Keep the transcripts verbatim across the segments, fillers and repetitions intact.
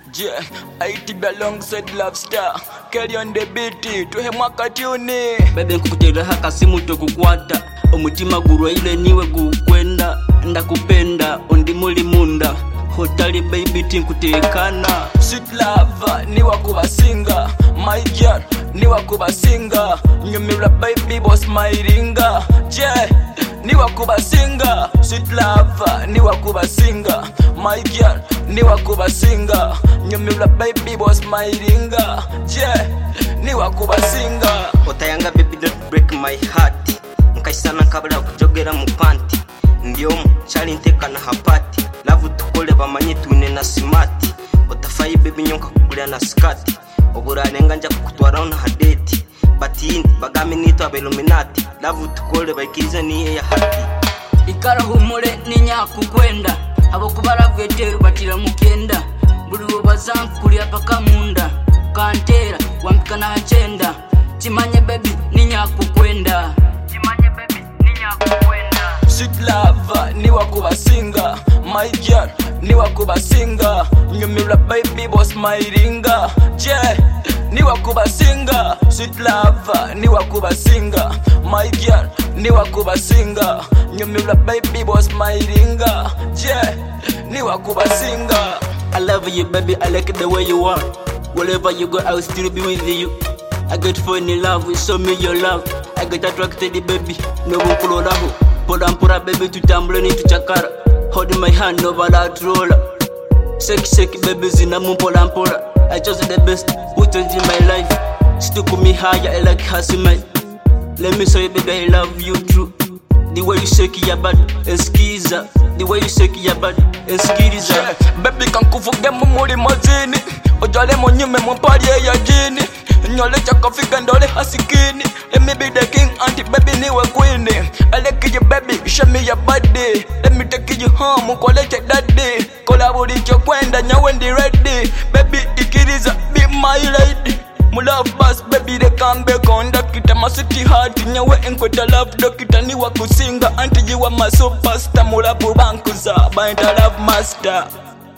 Yeah, I T B alongside Love Star. Kelly on the beat, tuhe mwaka tune. Bebe nkukutera haka simu tokukwata. Omutima gurwa ile niwe gukwenda. Ndakupenda, ondi muli munda. Hotali baby tinkutekana. Sweet love, niwa kubasinga. My girl, niwa kubasinga. Nyumira baby boss my ringa. Yeah, niwa kubasinga. Sweet love, niwa kubasinga. My girl, niwa kubasinga. Nyumira baby boss my ringa. Yeah, niwa kubasinga. Otayanga baby don't break my heart. Nkashana kabla kujogera mu panty. Ndiomu chali nteka na hapati. Love tukole bamanye tune na smart. Otafai baby nyonka kugulya na skati. Oburanenga nja kukutwara on hadeti. Batini bagame nito abeluminati. Love tukole baikiriza niye ya hati. Ikara humure ninya kukwenda. Abo kubara veteru batira mukenda. Bulu bazanku kuli apaka munda. Kantera wampika na chenda. Chimanye baby ninya kukwenda. Chimanye baby ninya kukwenda. Sweet love, niwa kubasinga. My girl, niwa kubasinga. Nyumira baby boss my ringa. Yeah, niwa kubasinga. Sweet love, niwa kubasinga. My girl, niwa kubasinga. Nyumira baby boss my ringa. Yeah, niwa kubasinga. I love you baby, I like the way you are. Wherever you go, I'll still be with you. I get fall in love, show me your love. I get attracted baby, no one pull lahu. Pora mpora baby tutambule ni tuchakara. Hold my hand over that roller. Shake shake baby zina mumpola mpora. I chose the best, put it in my life. Stick me higher, I like her smile. Let me show you baby I love you true. The way you shake your body, eskiza. The way you shake your body, eskiza. Yeah, baby kankufuge mumuri mazini. Ojale monyume mpari ya jini. Nyole chako fika ndole hasikini. Let me be the king, auntie baby niwe queen. I like you baby, show me your body. Let me take you home, ukoleche daddy. Kolaburicho kwenda nyawe ndi ready. Baby ikiriza, be my lady. Mu love bus baby they come back on. Dokita ma city heart nyawe enkweta love. Dokita niwa kusinga, auntie you are my superstar. Mulabu bankuza, bind a love master.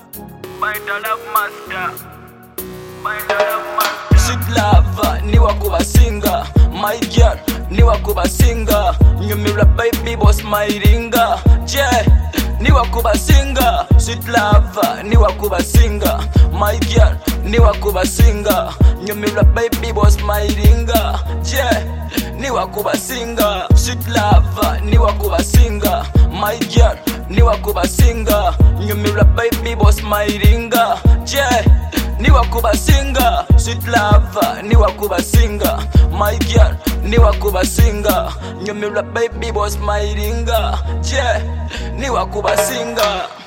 Bind a love master. Bind a love master. Sweet love, niwa kubasinga. My girl, niwa kubasinga. Nyumira baby boss my ringa. Yeah, niwa kubasinga. Sweet love, niwa kubasinga. My girl, niwa kubasinga. Nyumira baby boss my ringa. Yeah, niwa kubasinga. Sweet love, niwa kubasinga. My girl, niwa kubasinga. Nyumira baby boss my ringa. Yeah, niwa kubasinga. Sweet love, niwa kubasinga. My girl, niwa kubasinga. Nyumira baby boss my ringa. Yeah, niwa kubasinga.